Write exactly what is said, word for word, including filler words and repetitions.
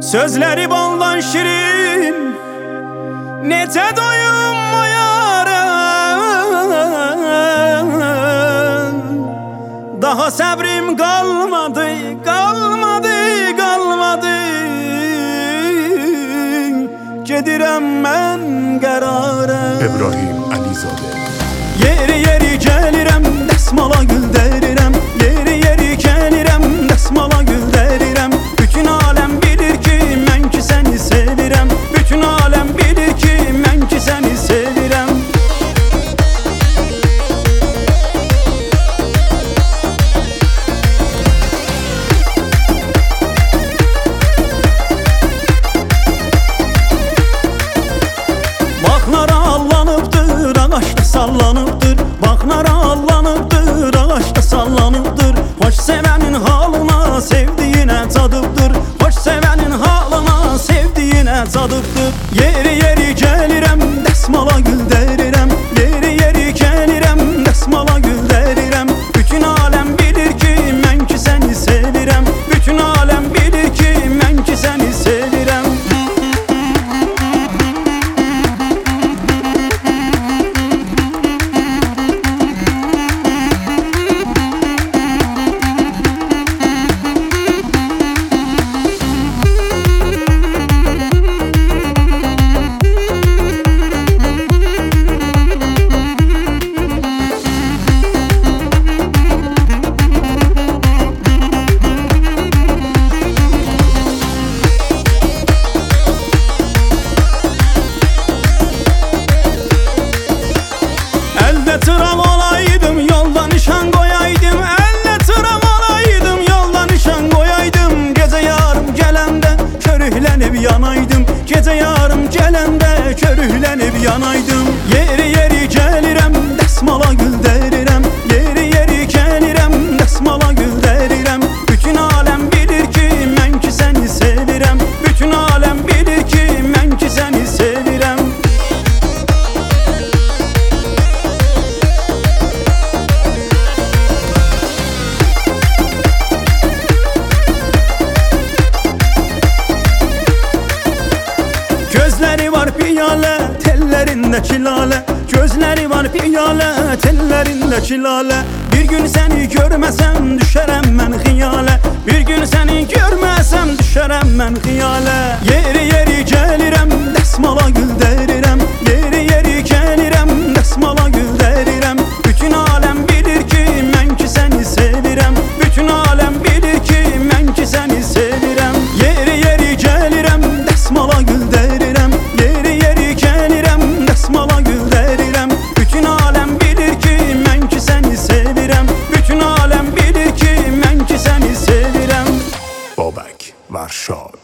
Sözleri baldan şirin, nece doyum o yara. Daha sabrim kalmadı, kalmadı, kalmadı. Gedirem ben karara. İbrahim Alizade. Yeri yeri gelirem, desmala gül derirem. Yeri yeri gelirem, desmala gül derirem. Bütün alem bilir ki men ki seni sevirem. Bütün alem bilir ki men ki seni sevirem. Baklara allanıptır, ağaçta sallanıptır. Baklara allanıptır, ağaçta sallanıptır. Hoş sevenin halına, sevdiğine tadıptır. Hoş sevenin halına, sevdiğine tadıptır. Yeri yeri gelirem, desmala gül derirem. Yeri yeri gelirem, desmala gül derirem. Bütün alem bilir ki men ki seni sevirem. Bütün alem bilir ki men ki seni sevirem. Elle tıram olaydım, yolda nişan koyaydım. Elle tıram olaydım, yolda nişan koyaydım. Gece yarım gelende körüklenip yanaydım. Gece yarım gelende körüklenip yanaydım. Yeri yeri gelirem, desmala gül derirem. Yeri yeri gelirem, desmala gül derirem. Bütün alem bilir ki men ki seni sevirem. Bütün alem bilir ki men ki seni sevirem. Gözleri var piyale, tellerindeki lale. Gözleri var piyale, tellerindeki lale. Bir gün seni görmesem düşerem ben hıyale. Bir gün seni görmesem düşerem ben hıyale. Yeri yeri gelirem, desmala gül derirem. Yeri yeri gelirem, desmala gül derirem. Bütün alem bilir ki men ki seni sevirem. Bütün alem bilir ki men ki seni sevirem. Yeri yeri gelirem, desmala gül derirem. Yeri yeri gelirem, desmala gül derirem. Bütün alem bilir ki men ki seni sevirem. Bütün alem bilir ki men ki seni sevirem. Bobek Varşov.